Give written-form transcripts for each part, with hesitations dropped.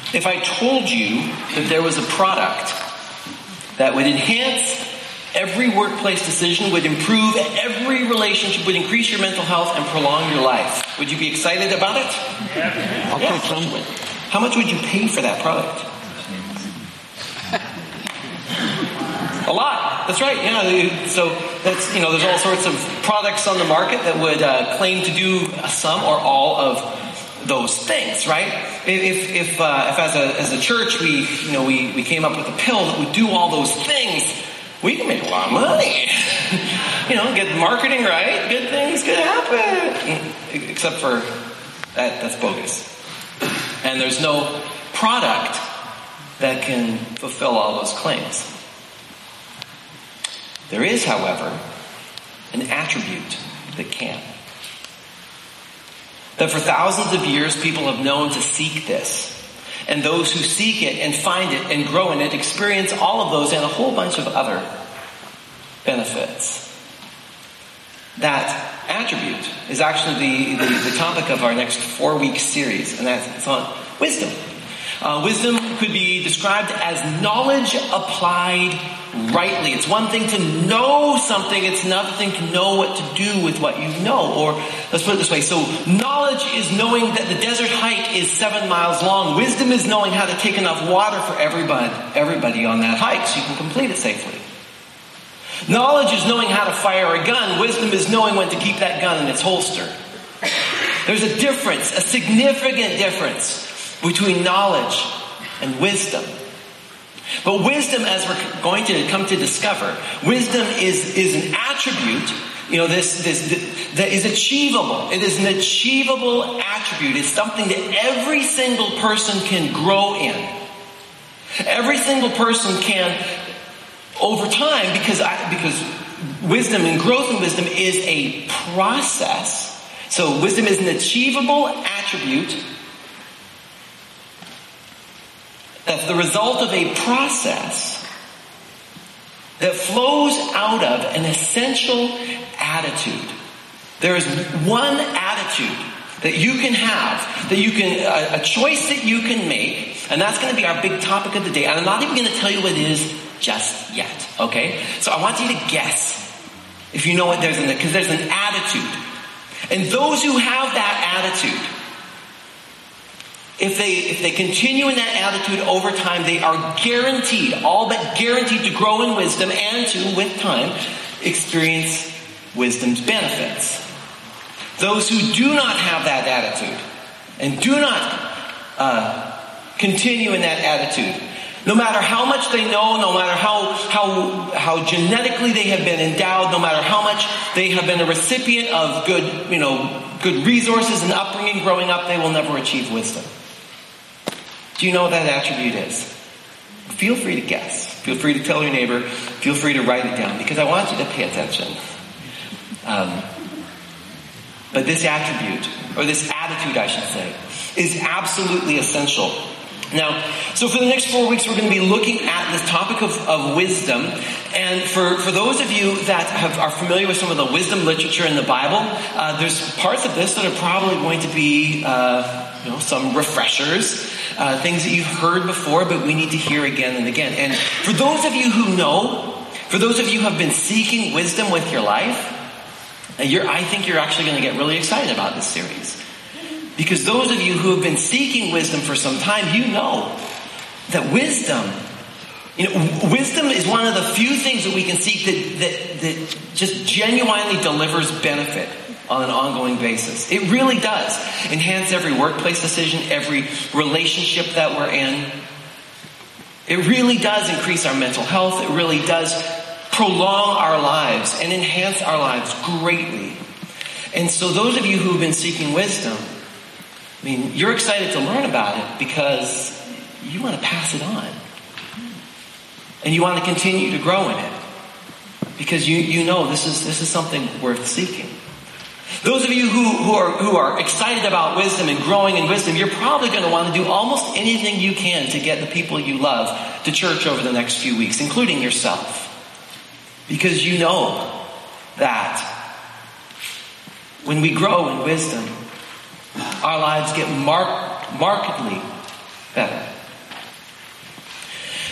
If I told you that there was a product that would enhance every workplace decision, would improve every relationship, would increase your mental health and prolong your life, would you be excited about it? I'll take some. How much would you pay for that product? A lot. That's right. Yeah. So that's, there's all sorts of products on the market that would claim to do some or all of those things, right? If as a church we came up with a pill that would do all those things, we can make a lot of money. Get the marketing right, good things could happen. Except for that's bogus. And there's no product that can fulfill all those claims. There is, however, an attribute that can. That for thousands of years people have known to seek this. And those who seek it and find it and grow in it experience all of those and a whole bunch of other benefits. That attribute is actually the topic of our next 4-week series, and it's on wisdom. Wisdom could be described as knowledge applied rightly. It's one thing to know something, it's another thing to know what to do with what you know. Or let's put it this way. So knowledge is knowing that the desert hike is 7 miles long. Wisdom is knowing how to take enough water for everybody on that hike so you can complete it safely. Knowledge is knowing how to fire a gun. Wisdom is knowing when to keep that gun in its holster. There's a difference, a significant difference between knowledge and wisdom. But wisdom, as we're going to come to discover, wisdom is an attribute, that is achievable. It is an achievable attribute. It's something that every single person can grow in. Every single person can, over time, because wisdom and growth in wisdom is a process. So wisdom is an achievable attribute that's the result of a process that flows out of an essential attitude. There is one attitude that you can have, a choice that you can make, and that's going to be our big topic of the day. And I'm not even going to tell you what it is just yet, okay? So I want you to guess if you know what because there's an attitude. And those who have that attitude, if they continue in that attitude over time, they are guaranteed, all but guaranteed, to grow in wisdom and to, with time, experience wisdom's benefits. Those who do not have that attitude and do not continue in that attitude, no matter how much they know, no matter how genetically they have been endowed, no matter how much they have been a recipient of good resources and upbringing growing up, they will never achieve wisdom. Do you know what that attribute is? Feel free to guess. Feel free to tell your neighbor. Feel free to write it down, because I want you to pay attention. But this attribute, or this attitude I should say, is absolutely essential. Now, so for the next 4 weeks, we're going to be looking at this topic of wisdom. And for those of you that are familiar with some of the wisdom literature in the Bible, there's parts of this that are probably going to be, some refreshers, things that you've heard before, but we need to hear again and again. And for those of you who know, for those of you who have been seeking wisdom with your life, I think you're actually going to get really excited about this series. Because those of you who have been seeking wisdom for some time, you know that wisdom is one of the few things that we can seek that just genuinely delivers benefit on an ongoing basis. It really does enhance every workplace decision, every relationship that we're in. It really does increase our mental health. It really does prolong our lives and enhance our lives greatly. And so those of you who have been seeking wisdom, you're excited to learn about it because you want to pass it on. And you want to continue to grow in it. Because you know this is something worth seeking. Those of you who are excited about wisdom and growing in wisdom, you're probably going to want to do almost anything you can to get the people you love to church over the next few weeks, including yourself. Because you know that when we grow in wisdom, our lives get markedly better.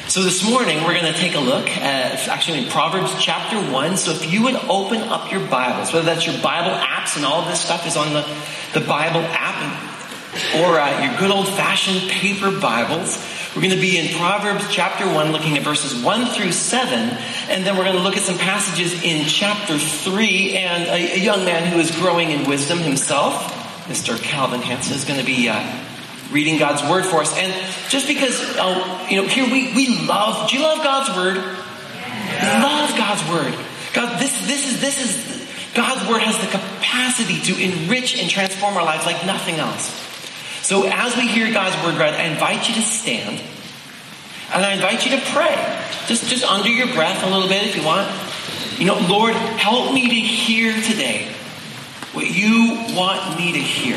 So this morning we're going to take a look at, actually in Proverbs chapter 1. So if you would open up your Bibles, whether that's your Bible apps, and all of this stuff is on the Bible app, or your good old-fashioned paper Bibles. We're going to be in Proverbs chapter 1, looking at verses 1 through 7, and then we're going to look at some passages in chapter 3, and a young man who is growing in wisdom himself, Mr. Calvin Hansen, is going to be reading God's Word for us. And just because, here we love, do you love God's Word? Yeah. Love God's Word. God, this is, God's Word has the capacity to enrich and transform our lives like nothing else. So as we hear God's Word read, I invite you to stand, and I invite you to pray. Just under your breath a little bit if you want. Lord, help me to hear today what you want me to hear.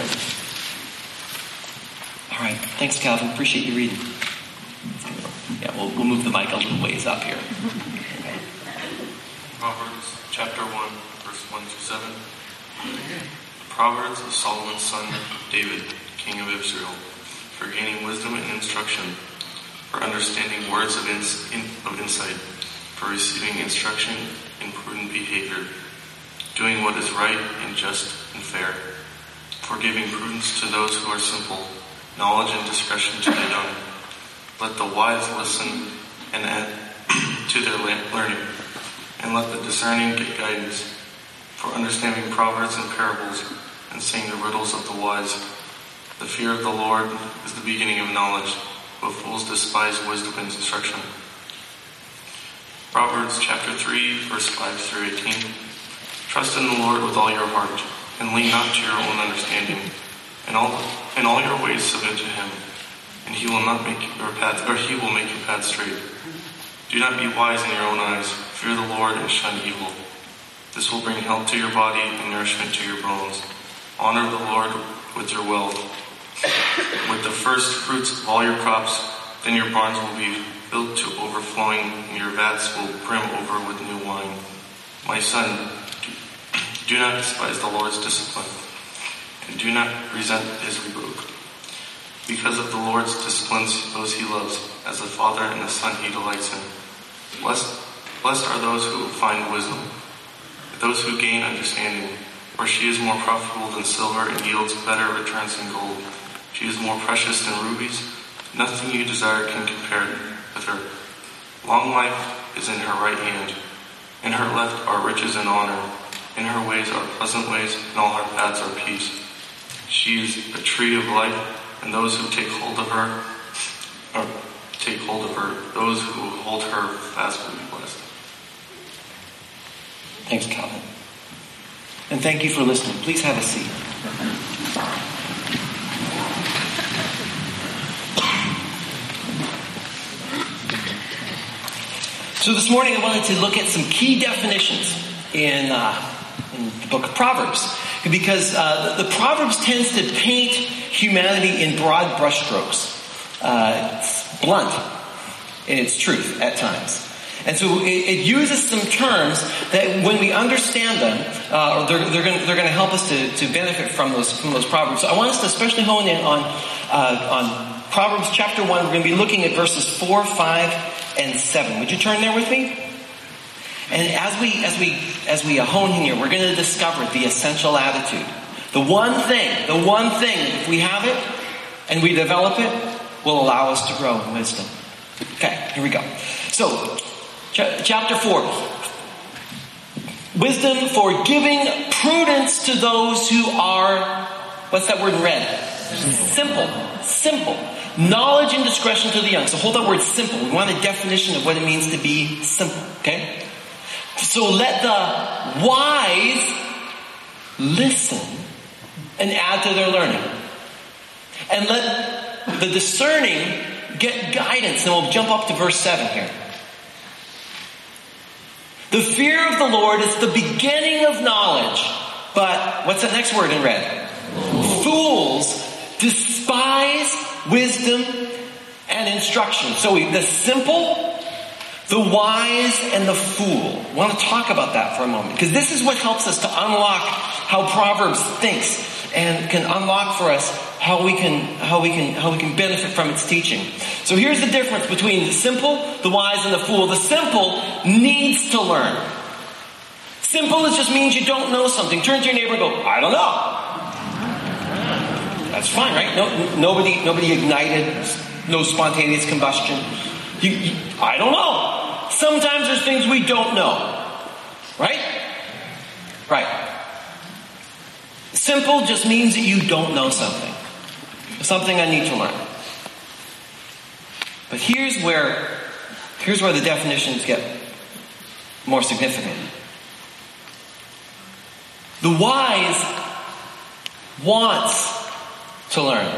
All right. Thanks, Calvin. Appreciate you reading. Yeah, we'll move the mic a little ways up here. Proverbs chapter 1, verse 1 through 7. The Proverbs of Solomon's son David, king of Israel, for gaining wisdom and instruction, for understanding words of insight, for receiving instruction in prudent behavior, doing what is right and just and fair, for giving prudence to those who are simple, knowledge and discretion to the young. Let the wise listen and add to their learning, and let the discerning get guidance, for understanding proverbs and parables, and saying the riddles of the wise. The fear of the Lord is the beginning of knowledge, but fools despise wisdom and instruction. Proverbs chapter 3, verse 5 through 18. Trust in the Lord with all your heart, and lean not to your own understanding. In all your ways submit to him, and he will make your path straight. Do not be wise in your own eyes. Fear the Lord and shun evil. This will bring health to your body and nourishment to your bones. Honor the Lord with your wealth, with the first fruits of all your crops. Then your barns will be filled to overflowing, and your vats will brim over with new wine. My son, do not despise the Lord's discipline, and do not resent his rebuke. Because of the Lord's disciplines those he loves, as the father and the son he delights in. Blessed are those who find wisdom, those who gain understanding, for she is more profitable than silver and yields better returns than gold. She is more precious than rubies. Nothing you desire can compare with her. Long life is in her right hand. In her left are riches and honor. In her ways are pleasant ways, and all her paths are peace. She is a tree of life, and those who take hold of her, those who hold her fast will be blessed. Thanks, Calvin. And thank you for listening. Please have a seat. So this morning I wanted to look at some key definitions in the book of Proverbs. Because the Proverbs tends to paint humanity in broad brushstrokes. It's blunt in its truth at times. And so it uses some terms that when we understand them, they're going to help us to benefit from those proverbs. So I want us to especially hone in on Proverbs chapter 1. We're going to be looking at verses 4, 5, and 7. Would you turn there with me? And as we hone in here, we're going to discover the essential attitude. The one thing, if we have it and we develop it, will allow us to grow in wisdom. Okay, here we go. So, chapter 4. Wisdom for giving prudence to those who are, what's that word in red? Simple. Knowledge and discretion to the young. So hold that word simple. We want a definition of what it means to be simple. Okay? So let the wise listen and add to their learning. And let the discerning get guidance. And we'll jump up to verse 7 here. The fear of the Lord is the beginning of knowledge. But what's that next word in red? Fools despise wisdom and instruction. So the simple, the wise, and the fool. I want to talk about that for a moment. Because this is what helps us to unlock how Proverbs thinks and can unlock for us how we can benefit from its teaching. So here's the difference between the simple, the wise, and the fool. The simple needs to learn. Simple just means you don't know something. Turn to your neighbor and go, I don't know. That's fine, right? Nobody ignited, no spontaneous combustion. I don't know. Sometimes there's things we don't know. Right? Right. Simple just means that you don't know something. Something I need to learn. But here's where the definitions get more significant. The wise wants to learn,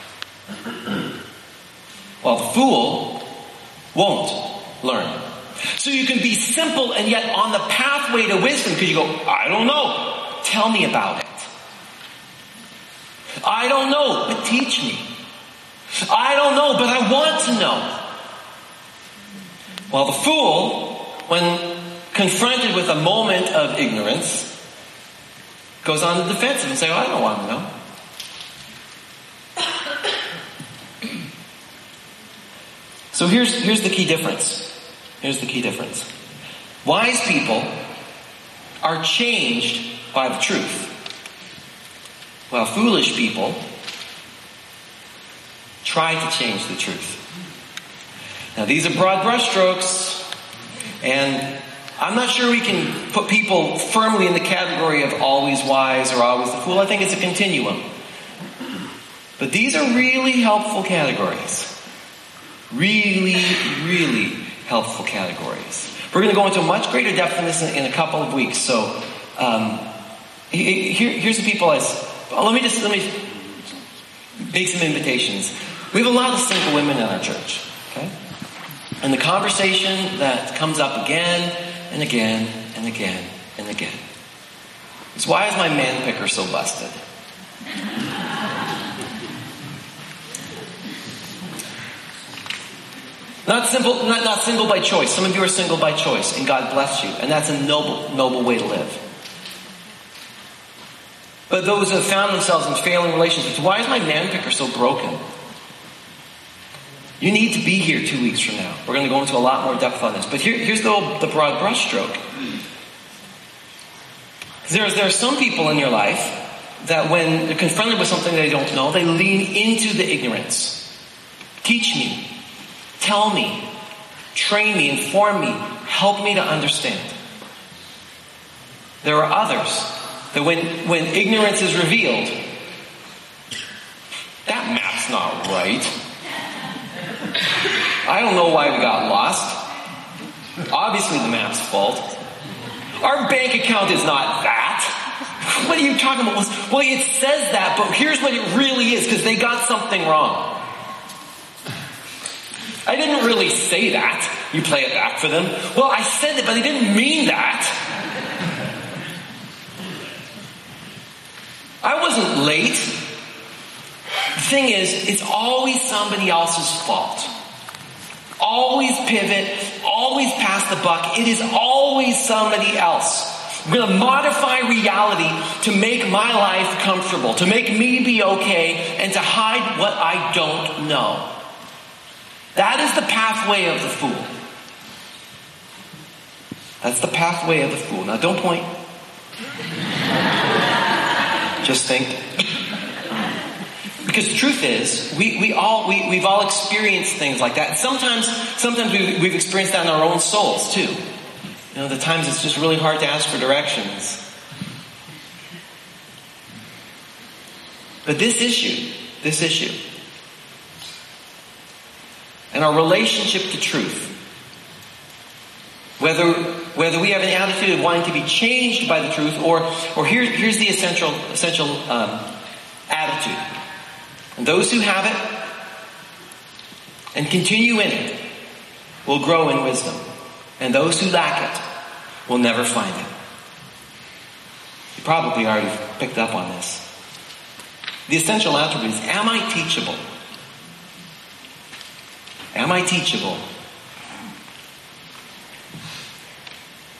while the fool won't learn. So you can be simple and yet on the pathway to wisdom because you go, I don't know. Tell me about it. I don't know, but teach me. I don't know, but I want to know. While the fool, when confronted with a moment of ignorance, goes on the defensive and says, I don't want to know. So here's the key difference. Here's the key difference. Wise people are changed by the truth, while foolish people try to change the truth. Now these are broad brushstrokes, and I'm not sure we can put people firmly in the category of always wise or always the fool. I think it's a continuum. But these are really helpful categories. Really, really helpful categories. We're going to go into much greater depth in this in a couple of weeks. So here's the people let me make some invitations. We have a lot of single women in our church. Okay? And the conversation that comes up again and again and again and again is, why is my man picker so busted? Not single by choice. Some of you are single by choice, and God bless you. And that's a noble way to live. But those who have found themselves in failing relationships, why is my man picker so broken? You need to be here 2 weeks from now. We're going to go into a lot more depth on this. But here's the broad brushstroke. There are some people in your life that when they're confronted with something they don't know, they lean into the ignorance. Teach me. Tell me, train me, inform me, help me to understand. There are others that when ignorance is revealed, that map's not right. I don't know why we got lost. Obviously the map's fault. Our bank account is not that. What are you talking about? Well, it says that, but here's what it really is, because they got something wrong. I didn't really say that. You play it back for them. Well, I said it, but I didn't mean that. I wasn't late. The thing is, it's always somebody else's fault. Always pivot, always pass the buck. It is always somebody else. I'm going to modify reality to make my life comfortable, to make me be okay, and to hide what I don't know. That is the pathway of the fool. That's the pathway of the fool. Now don't point. Just think. Because the truth is, we've all experienced things like that. Sometimes we've experienced that in our own souls too. You know, the times it's just really hard to ask for directions. But this issue, and our relationship to truth, whether we have an attitude of wanting to be changed by the truth, or here's the essential attitude. And those who have it and continue in it will grow in wisdom. And those who lack it will never find it. You probably already picked up on this. The essential attribute is, am I teachable? Am I teachable?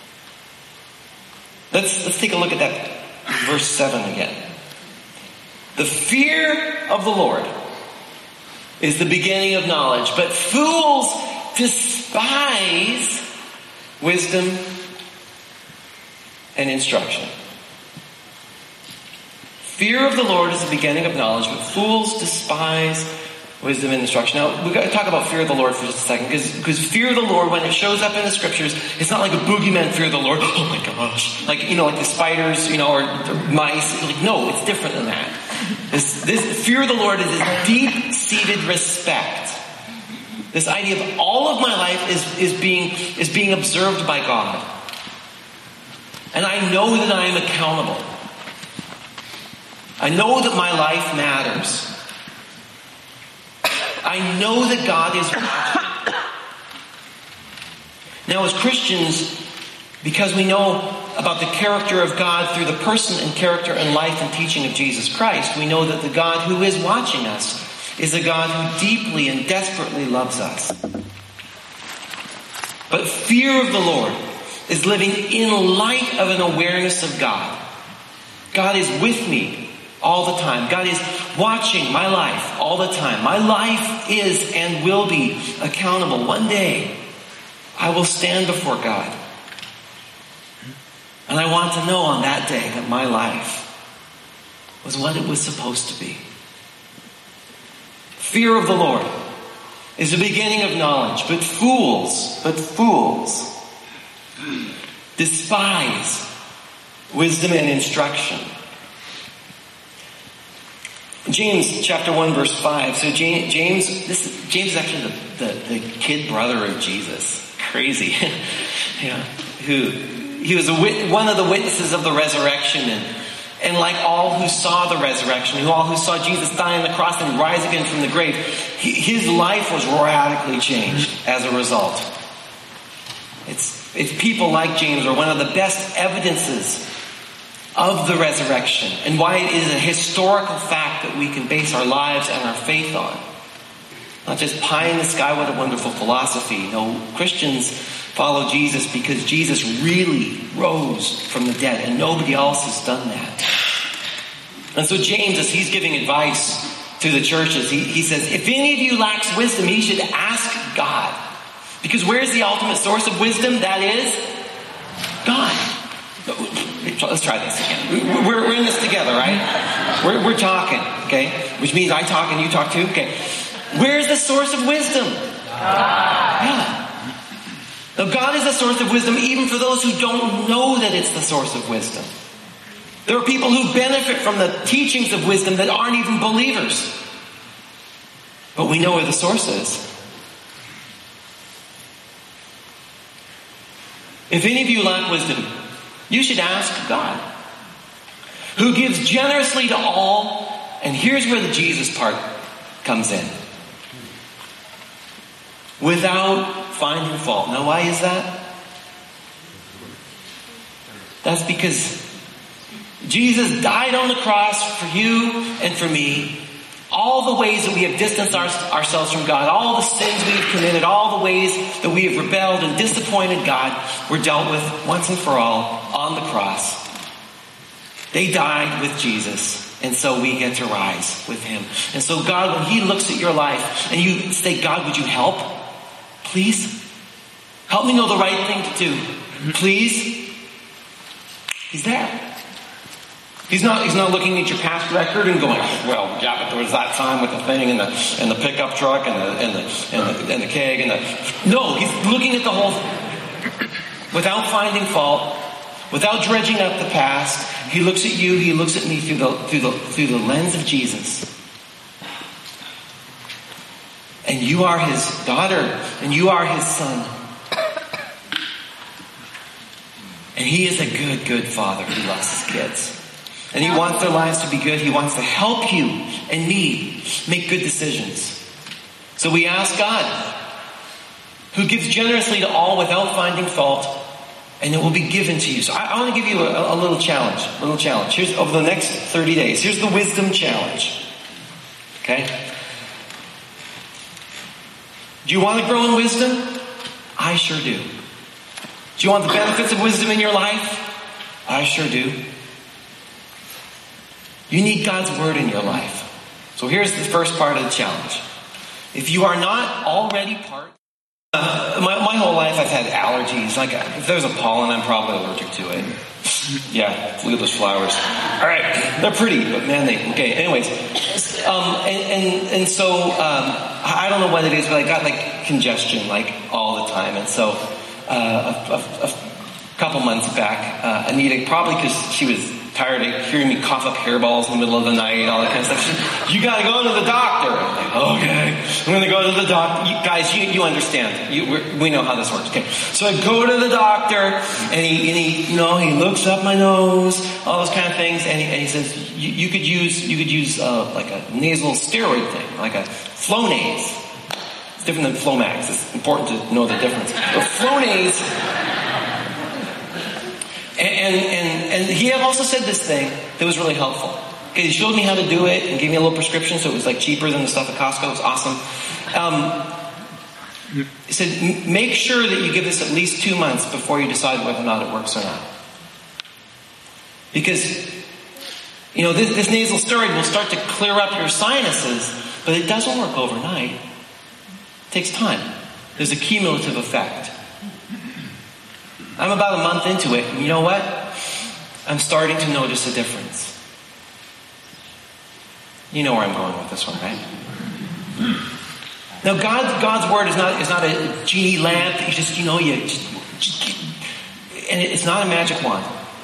Let's take a look at that verse 7 again. The fear of the Lord is the beginning of knowledge, but fools despise wisdom and instruction. Fear of the Lord is the beginning of knowledge, but fools despise wisdom and instruction. Now, we've got to talk about fear of the Lord for just a second, because fear of the Lord, when it shows up in the scriptures, it's not like a boogeyman fear of the Lord. Oh my gosh. Like the spiders, or the mice. No, it's different than that. This fear of the Lord is this deep-seated respect. This idea of all of my life is being observed by God. And I know that I am accountable. I know that my life matters. I know that God is watching. Now, as Christians, because we know about the character of God through the person and character and life and teaching of Jesus Christ, we know that the God who is watching us is a God who deeply and desperately loves us. But fear of the Lord is living in light of an awareness of God. God is with me all the time. God is watching my life all the time. My life is and will be accountable. One day, I will stand before God. And I want to know on that day that my life was what it was supposed to be. Fear of the Lord is the beginning of knowledge, but fools despise wisdom and instruction. James chapter 1 verse 5. So James is actually the kid brother of Jesus. Crazy. He was one of the witnesses of the resurrection, and like all who saw the resurrection, all who saw Jesus die on the cross and rise again from the grave, his life was radically changed as a result. It's people like James are one of the best evidences of the resurrection and why it is a historical fact that we can base our lives and our faith on. Not just pie in the sky, what a wonderful philosophy. No, Christians follow Jesus because Jesus really rose from the dead, and nobody else has done that. And so James, as he's giving advice to the churches, he says, if any of you lacks wisdom, he should ask God. Because where's the ultimate source of wisdom? That is God. Let's try this again. We're in this together, right? We're talking, okay? Which means I talk and you talk too, okay? Where's the source of wisdom? God. Yeah. Now, God is the source of wisdom even for those who don't know that it's the source of wisdom. There are people who benefit from the teachings of wisdom that aren't even believers. But we know where the source is. If any of you lack wisdom, you should ask God, who gives generously to all. And here's where the Jesus part comes in. Without finding fault. Now, why is that? That's because Jesus died on the cross for you and for me. All the ways that we have distanced ourselves from God, all the sins we have committed, all the ways that we have rebelled and disappointed God were dealt with once and for all on the cross. They died with Jesus, and so we get to rise with Him. And so God, when He looks at your life and you say, God, would you help? Please? Help me know the right thing to do. Please? He's there. He's not looking at your past record and going, well, yeah, but there was that time with the thing and the pickup truck and the keg and the. No, He's looking at the whole thing. Without finding fault, without dredging up the past, He looks at you, He looks at me through the lens of Jesus. And you are His daughter, and you are His son. And He is a good Father who loves His kids. And He wants their lives to be good. He wants to help you and me make good decisions. So we ask God, who gives generously to all without finding fault, and it will be given to you. So I want to give you a little challenge. Here's over the next 30 days. Here's the wisdom challenge. Okay? Do you want to grow in wisdom? I sure do. Do you want the benefits of wisdom in your life? I sure do. You need God's word in your life. So here's the first part of the challenge. If you are not already part, my whole life I've had allergies. Like if there's a pollen, I'm probably allergic to it. Yeah, leafless flowers. All right, they're pretty, but man, okay. Anyways, and so I don't know what it is, but I got like congestion like all the time, and so a couple months back, Anita, probably because she was tired of hearing me cough up hairballs in the middle of the night, all that kind of stuff. She said, you got to go to the doctor. I'm like, okay, I'm going to go to the doctor. Guys, you understand. We know how this works. Okay, so I go to the doctor, and he looks up my nose, all those kind of things, and he says, you could use like a nasal steroid thing, like a Flonase. It's different than Flomax. It's important to know the difference. But Flonase. And he also said this thing that was really helpful. Okay, he showed me how to do it and gave me a little prescription, so it was like cheaper than the stuff at Costco. It was awesome. He said, make sure that you give this at least 2 months before you decide whether or not it works or not. Because, this nasal steroid will start to clear up your sinuses, but it doesn't work overnight. It takes time. There's a cumulative effect. I'm about a month into it, and you know what? I'm starting to notice a difference. You know where I'm going with this one, right? Now, God's word is not a genie lamp that you just and it's not a magic wand.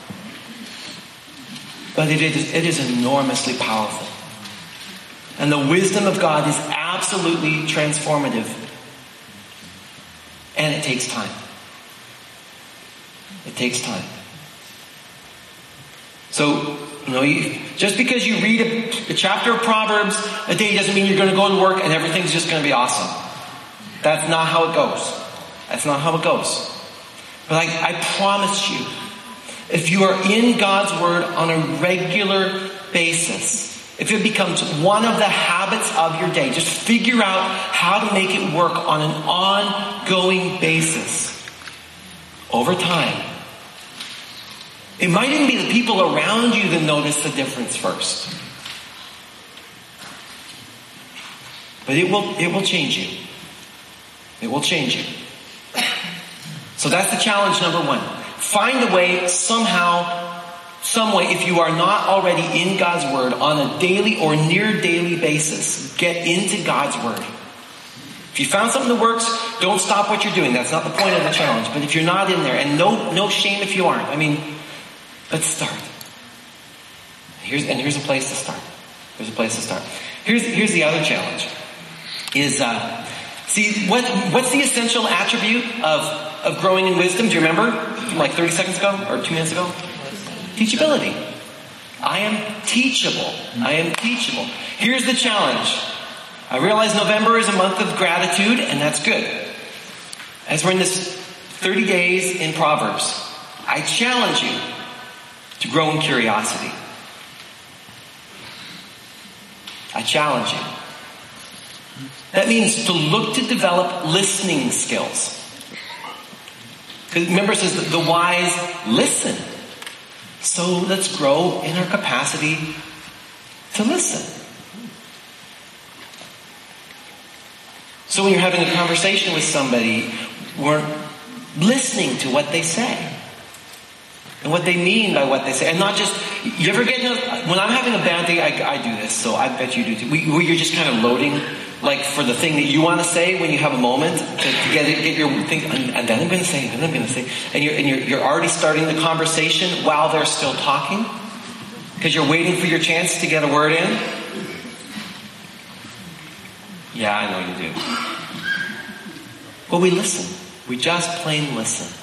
But it is enormously powerful. And the wisdom of God is absolutely transformative. And it takes time. It takes time. So, just because you read a chapter of Proverbs a day doesn't mean you're going to go to work and everything's just going to be awesome. That's not how it goes. That's not how it goes. But I promise you, if you are in God's Word on a regular basis, if it becomes one of the habits of your day, just figure out how to make it work on an ongoing basis. Over time, it might even be the people around you that notice the difference first. But it will change you. It will change you. So that's the challenge number 1. Find a way, somehow, some way, if you are not already in God's Word on a daily or near daily basis, get into God's Word. If you found something that works, don't stop what you're doing. That's not the point of the challenge. But if you're not in there, and no shame if you aren't. Let's start. Here's a place to start. There's a place to start. Here's the other challenge. Is what's the essential attribute of growing in wisdom? Do you remember? Like 30 seconds ago or 2 minutes ago? Teachability. I am teachable. I am teachable. Here's the challenge. I realize November is a month of gratitude, and that's good. As we're in this 30 days in Proverbs, I challenge you to grow in curiosity. I challenge you. That means to look to develop listening skills. Because remember, it says that the wise listen. So let's grow in our capacity to listen. So when you're having a conversation with somebody, we're listening to what they say. And what they mean by what they say. And not just, you ever get, when I'm having a bad day, I do this, so I bet you do too. Where you're just kind of loading, like for the thing that you want to say when you have a moment to get your thing, and then I'm going to say, and then I'm going to say. And you're already starting the conversation while they're still talking. Because you're waiting for your chance to get a word in. Yeah, I know you do. But we listen. We just plain listen.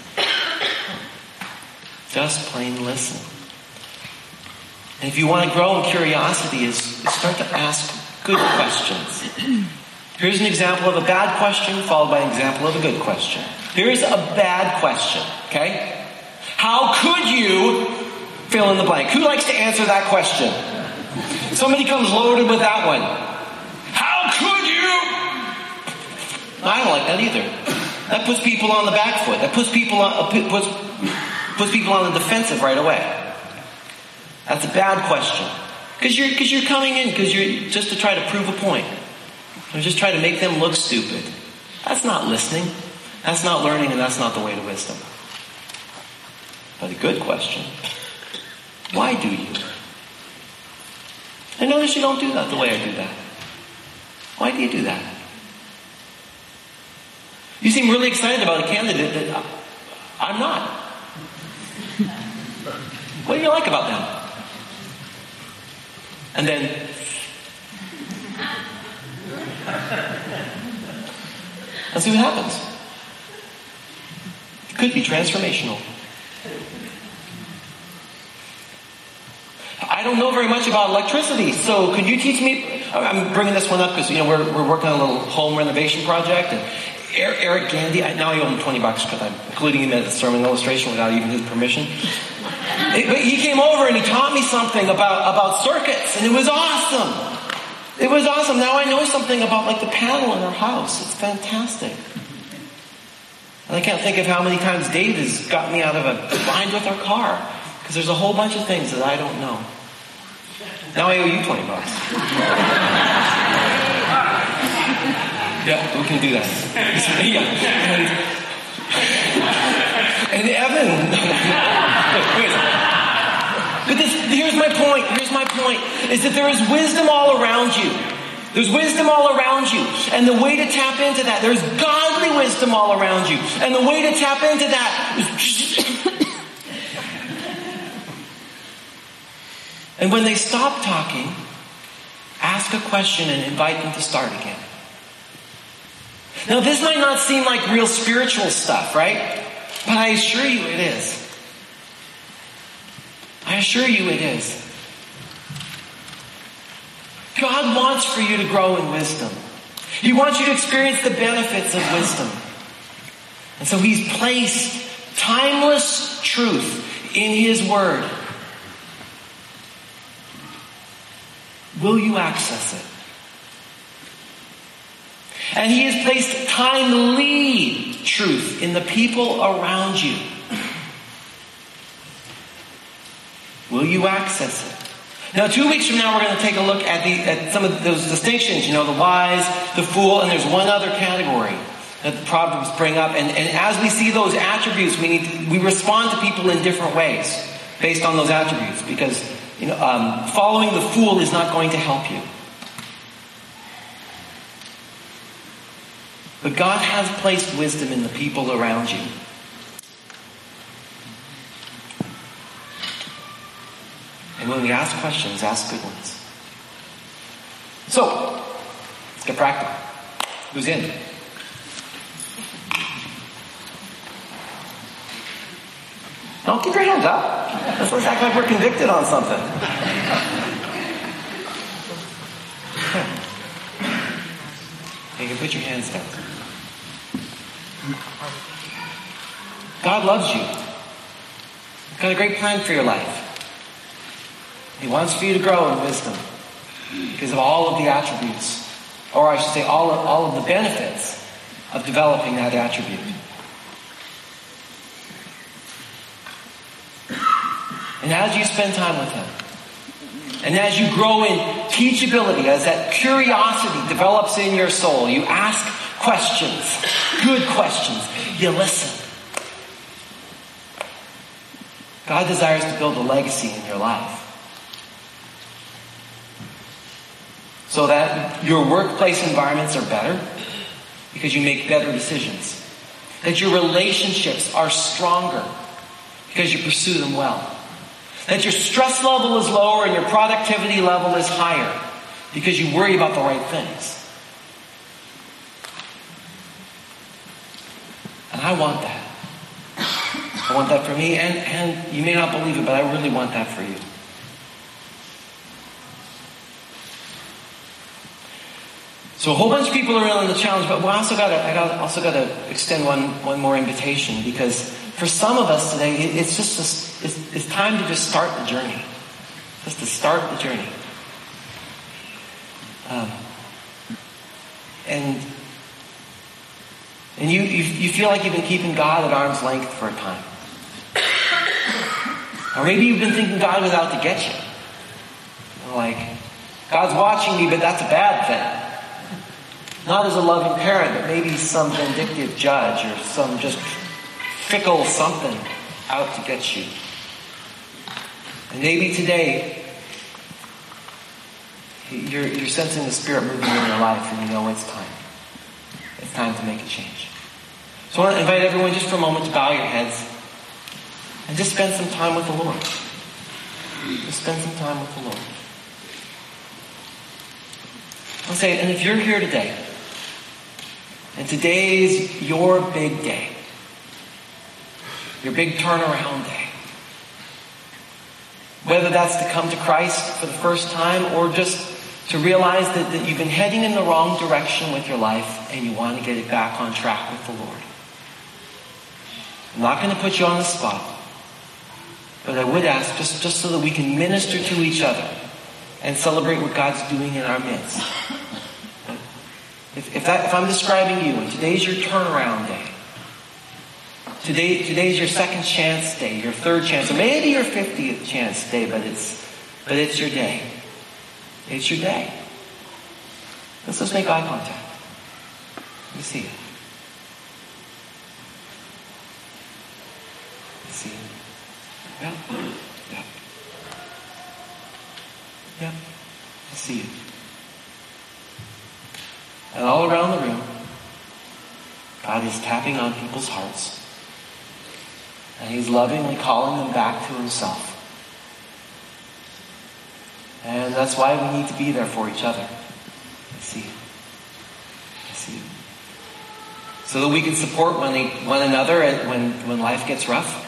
Just plain listen. And if you want to grow in curiosity, is start to ask good questions. Here's an example of a bad question followed by an example of a good question. Here's a bad question, okay? How could you fill in the blank? Who likes to answer that question? Somebody comes loaded with that one. How could you? I don't like that either. That puts people on the back foot. That puts people on the defensive right away. That's a bad question. Because you're coming in because you're just to try to prove a point. Or just try to make them look stupid. That's not listening. That's not learning, and that's not the way to wisdom. But a good question. Why do you? I notice you don't do that the way I do that. Why do you do that? You seem really excited about a candidate that I'm not. What do you like about them? And then let's see what happens. It could be transformational. I don't know very much about electricity, so could you teach me? I'm bringing this one up because we're working on a little home renovation project, and Eric Gandy, now I owe him $20 because I'm including him as a sermon illustration without even his permission. But he came over and he taught me something about circuits, and it was awesome. It was awesome. Now I know something about like the panel in our house. It's fantastic. And I can't think of how many times Dave has got me out of a bind with our car because there's a whole bunch of things that I don't know. Now I owe you $20. Yeah, we can do that. And Evan. But here's my point. Here's my point. Is that there is wisdom all around you. There's wisdom all around you. And the way to tap into that, there's godly wisdom all around you. And the way to tap into that is and when they stop talking, ask a question and invite them to start again. Now this might not seem like real spiritual stuff, right? But I assure you it is. I assure you it is. God wants for you to grow in wisdom. He wants you to experience the benefits of wisdom. And so He's placed timeless truth in His Word. Will you access it? And He has placed timely truth in the people around you. Will you access it? Now 2 weeks from now we're going to take a look at some of those distinctions, the wise, the fool, and there's one other category that the Proverbs bring up. And as we see those attributes, we respond to people in different ways based on those attributes, because following the fool is not going to help you. But God has placed wisdom in the people around you. And when we ask questions, ask good ones. So, let's get practical. Who's in? Don't keep your hands up. Let's act like we're convicted on something. You can put your hands down. God loves you. He's got a great plan for your life. He wants for you to grow in wisdom because of all of the attributes, or I should say all of the benefits of developing that attribute. And as you spend time with Him, and as you grow in teachability, as that curiosity develops in your soul, you ask questions, good questions, you listen. God desires to build a legacy in your life, so that your workplace environments are better because you make better decisions. That your relationships are stronger because you pursue them well. That your stress level is lower and your productivity level is higher because you worry about the right things. And I want that. I want that for me, and you may not believe it, but I really want that for you. So a whole bunch of people are in on the challenge, but I also got to extend one more invitation, because for some of us today, it's time to just start the journey, just to start the journey, and you feel like you've been keeping God at arm's length for a time, or maybe you've been thinking God was out to get you, Like, God's watching me, but that's a bad thing. Not as a loving parent, but maybe some vindictive judge or some just fickle something out to get you. And maybe today, you're sensing the Spirit moving in your life and you know it's time. It's time to make a change. So I want to invite everyone just for a moment to bow your heads and just spend some time with the Lord. Just spend some time with the Lord. I'll say, and if you're here today, and today's your big day, your big turnaround day, whether that's to come to Christ for the first time or just to realize that you've been heading in the wrong direction with your life and you want to get it back on track with the Lord. I'm not going to put you on the spot, but I would ask just so that we can minister to each other and celebrate what God's doing in our midst. If I'm describing you, and today's your turnaround day, today's your second chance day, your third chance, or maybe your 50th chance day, but it's your day. It's your day. Let's just make eye contact. Let me see it. Let's see it. Yep. Yep. Yep. I see you. And all around the room, God is tapping on people's hearts. And He's lovingly calling them back to Himself. And that's why we need to be there for each other. I see you. I see you. So that we can support one another when life gets rough.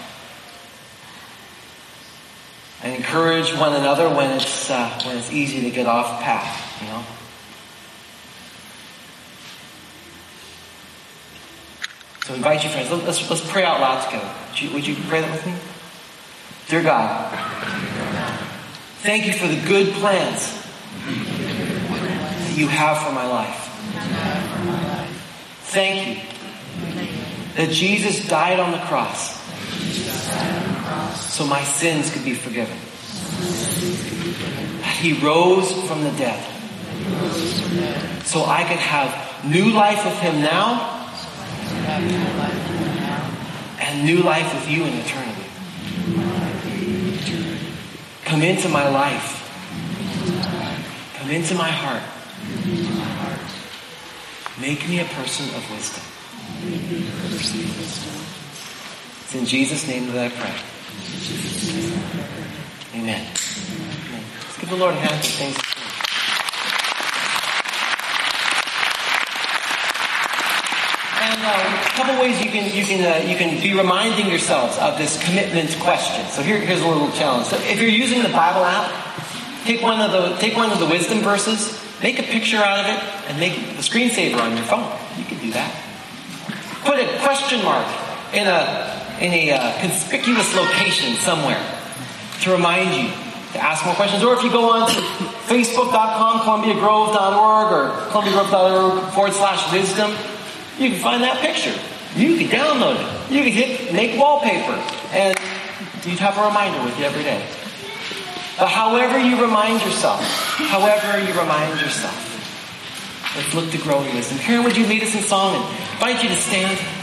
And encourage one another when it's easy to get off path, you know. So invite your friends. Let's pray out loud together. Would you pray that with me? Dear God, thank you for the good plans that you have for my life. Thank you that Jesus died on the cross so my sins could be forgiven. That He rose from the dead so I could have new life with Him now and new life with you in eternity. Come into my life. Come into my heart. Make me a person of wisdom. It's in Jesus' name that I pray. Amen. Let's give the Lord a hand for things. And a couple ways you can be reminding yourselves of this commitment question. So here's a little challenge. So if you're using the Bible app, take one of the wisdom verses, make a picture out of it, and make the screensaver on your phone. You can do that. Put a question mark in a conspicuous location somewhere to remind you to ask more questions. Or if you go on to facebook.com, columbiagrove.org, or columbiagrove.org/wisdom, you can find that picture. You can download it. You can hit make wallpaper, and you'd have a reminder with you every day. But however you remind yourself, let's look to grow in wisdom. Karen, would you lead us in song and invite you to stand?